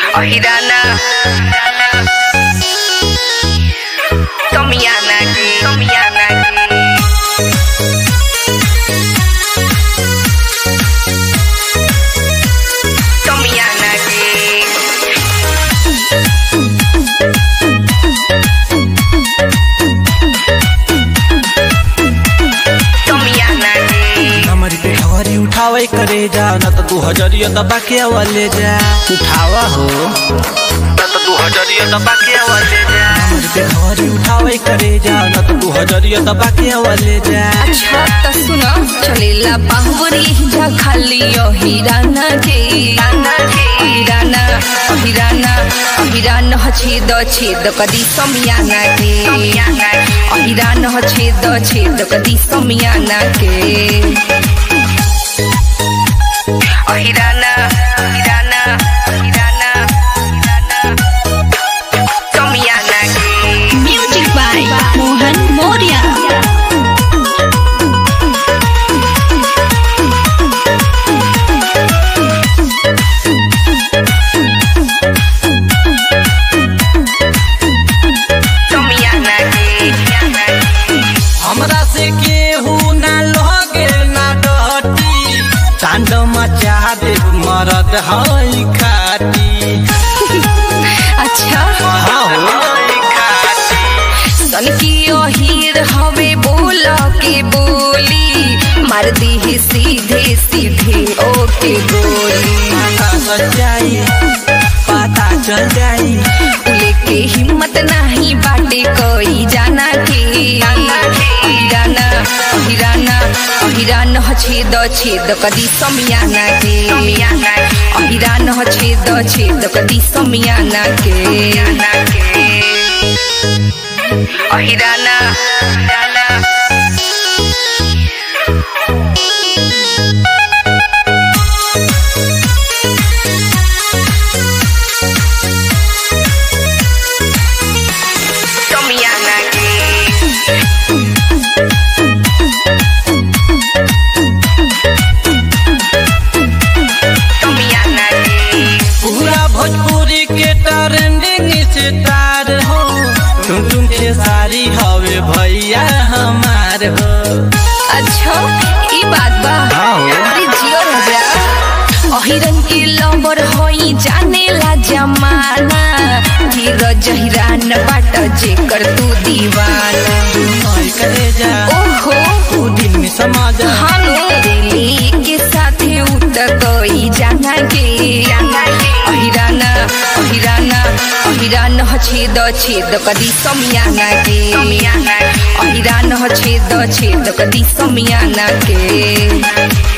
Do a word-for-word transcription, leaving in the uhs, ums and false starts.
Ohirana Tomiyanagi Tomiyanagi उठावे करे जा न तो तू हजरिया दबा के वाले जा उठावा हो न तो तू हजरिया दबा के वाले जा हमर पे खवरी उठावे करे जा न तो तू हजरिया दबा के वाले जा। अच्छा तो सुनो चलेला बाहुबली जा खाली ओहिराना के ओहिराना ओहिराना ओहिराना छेद छेद कदी समियाना के ओहिराना छेद छेद कदी समियाना के Ohirana, Ohirana, Ohirana, Tomiyanagi. Music by Mohan Moria. Tomiyanagi. हमरा से केहू ना लगे ना डटी कांड मचा दे मरद हई खाटी। अच्छा हई खाटी सन की ओहिर हवे बोल के बोली मार दी सीधे सीधे ओके गोली पता जाई पता चल जाई लेके हिम्मत नहीं बाटे कोई जाना के ओहिराना ओहिराना ओहिराना छेद छेद कदी समियाना के ओहिराना छेद छेद कदी समियाना के ओहिराना भोजपुरी के ट्रेंडिंग स्टार हो तुम तुम के सारी हवे भैया हमार हो। अच्छा ई बात बा अरे जियो राजा ओहिरन के लंबर होई जाने ला जमाना धीरज हिरान बाट जेकर तू दीवाना करे जा ओहो तू दिल में समा जा हम दिल्ली के साथे उठ कोई जाना के ओहिराना ओहिराना ओहिराना छेद छेद कदी समियाना के ओहिराना छेद छेद कदी समियाना के।